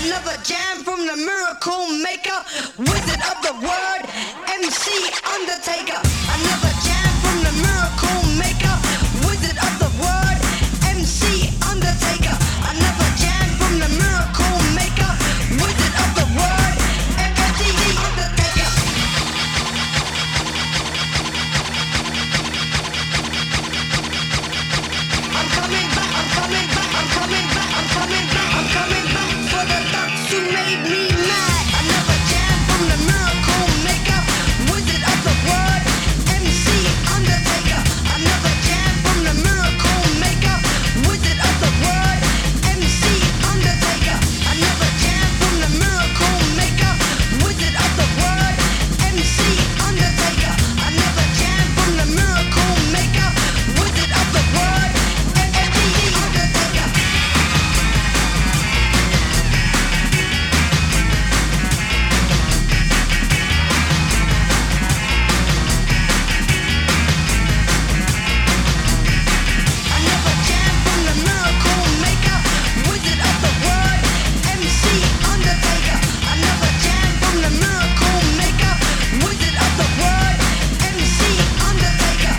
Another jam from the miracle maker, wizard of the word, MC Undertaker. Another jam from the miracle maker, wizard of the word, MC Undertaker. Another jam from the miracle maker, wizard of the word, MC Undertaker. I'm coming back, I'm coming back, I'm coming back, I'm coming back, I'm coming back for the thugs who made me mad. Another jam from the miracle maker, wizard of the word, MC Undertaker. Another jam from the miracle maker, wizard of the word, MC Undertaker. Another jam from the miracle maker, wizard of the word, MC Undertaker. Another jam from the miracle maker, wizard of the word, MC Undertaker. Another jam from the miracle maker, wizard of the word, MC Undertaker. Another jam from the miracle maker, wizard of the word, MC Undertaker.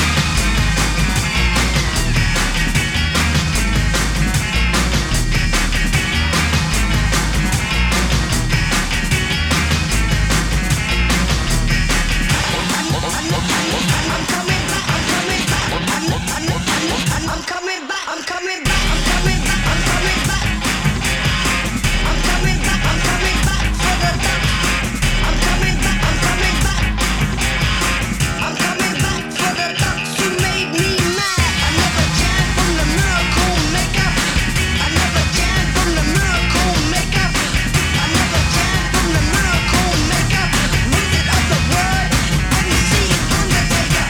I'm coming back, I'm coming back, I'm coming back, I'm coming back, I'm coming back, I'm coming back. I'm coming back, I'm coming back for the thugs. I'm coming back, I'm coming back. I'm coming back for the thugs who made me mad. Another jam from the miracle maker. Another jam from the miracle maker. Another jam from the miracle maker. Wizard of the word, MC Undertaker.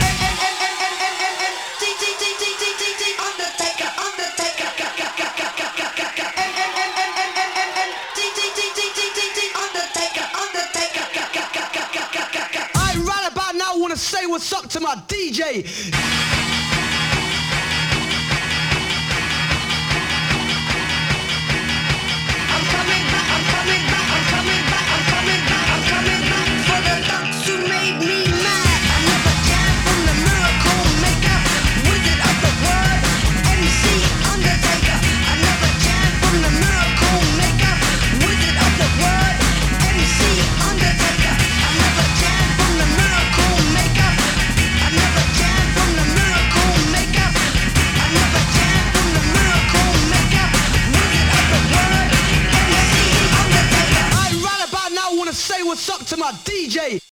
Undertaker, Undertaker. I right about now wanna say what's up to my DJ. I'm coming back, I'm coming back, I'm coming back, I'm coming back, I'm coming back for the thugs who made me mad. Another jam from the miracle maker, wizard of the word, MC Undertaker. Another jam from the miracle maker, wizard of the word, MC Undertaker. Another jam from the miracle maker. Another jam from the miracle maker. Another jam from the miracle maker, wizard of the word, MC Undertaker. I right about now wanna say what's up to my DJ.